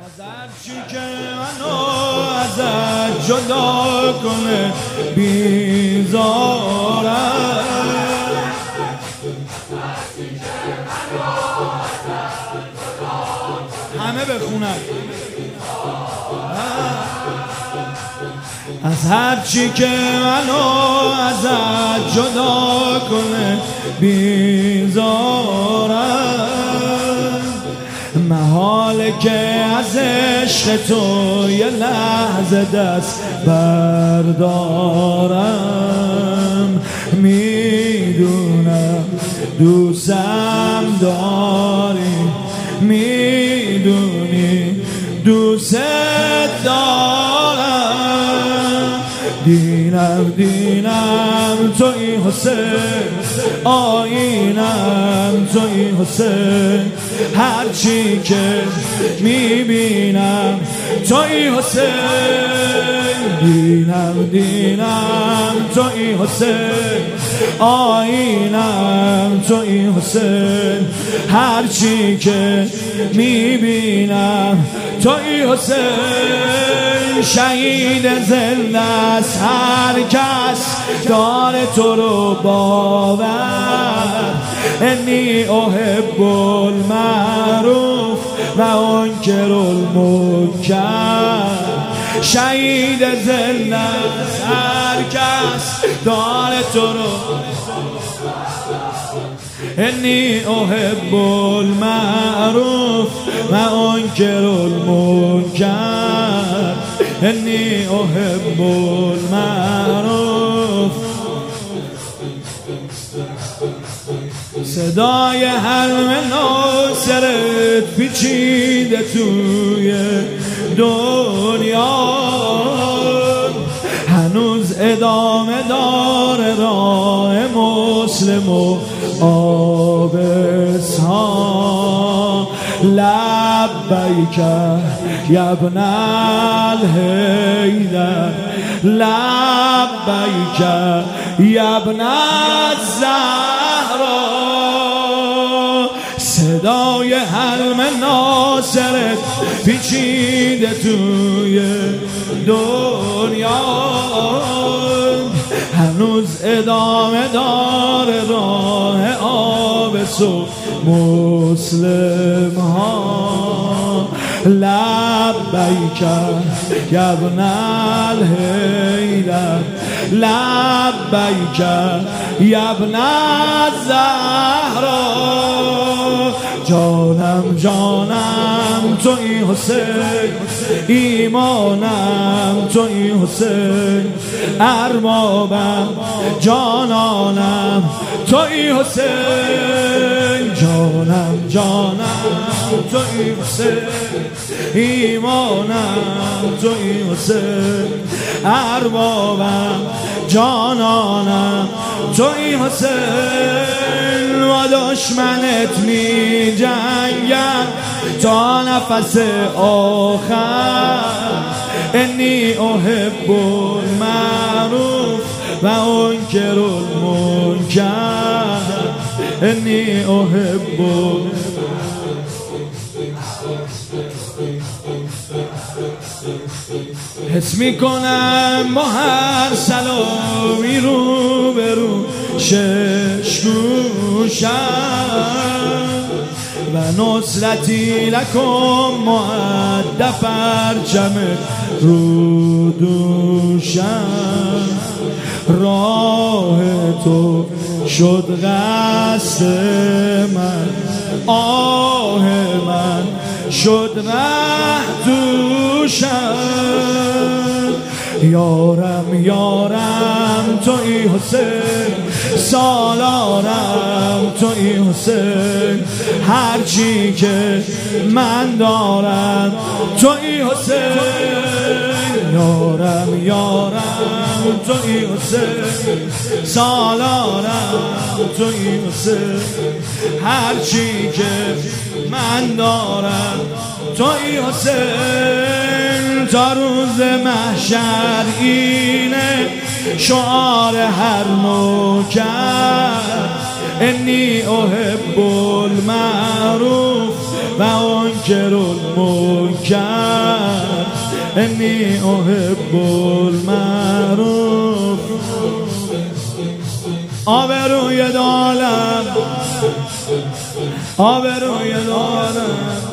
هرچی که منو ازت جدا کنه بیزارم، همه بخونن از هرچی که منو ازت جدا کنه بیزارم، محاله که از عشق تو یه لحظه دست بردارم. میدونم دوستم داری، میدونی دوست دارم. دینم توی حسین، آینم توی حسین، هرچی که میبینم توی حسین. دینم توی حسین، آینم توی حسین، هرچی که میبینم توی حسین. شهید زنده است هر کس داره تو رو باور، انی احب المعروف و انکر المنکر. شهید زنده است هر کس داره تو رو، انی احب المعروف و انکر المنکر. انی احب المعروف. صدای حرم ناصرت پیچیده توی دنیا، هنوز ادامه داره راه مسلم و آبسها. لبیک یا ابن الحیدر، لبیک یا ابن الزهرا. صدای حرم ناصرت پیچیده توی دنیا، هنوز ادامه داره راه آبس و مسلم ها. لبیک یا ابن الحیدر، لبیک یا ابن الزهرا. جانم جانم توی حسین، ایمانم توی حسین، اربابم جانانم توی حسین. جانم جانم توی حسین، ایمانم توی حسین، اربابم جانانم توی حسین. و دشمنت می جنگم تا نفس آخر، انی احب المعروف و انکر المنکر. انی احب. حس میکنم با هر سلامی رو برو شش گوشم، و نصرتی لکم معد پرچم رو دوشم. راه تو شد قصد من، آه من شد ره دوشم. یارم یارم توی حسین، سالارم توی حسین، هرچی که من دارم توی حسین. یارم یارم توی حسین، سالارم توی حسین، هرچی که من دارم توی حسین. تا روز محشر اینه شعار هر نوکر، انی احب المعروف و انکر المنکر انی احب المعروف. آبروی دالم، آبروی دالم.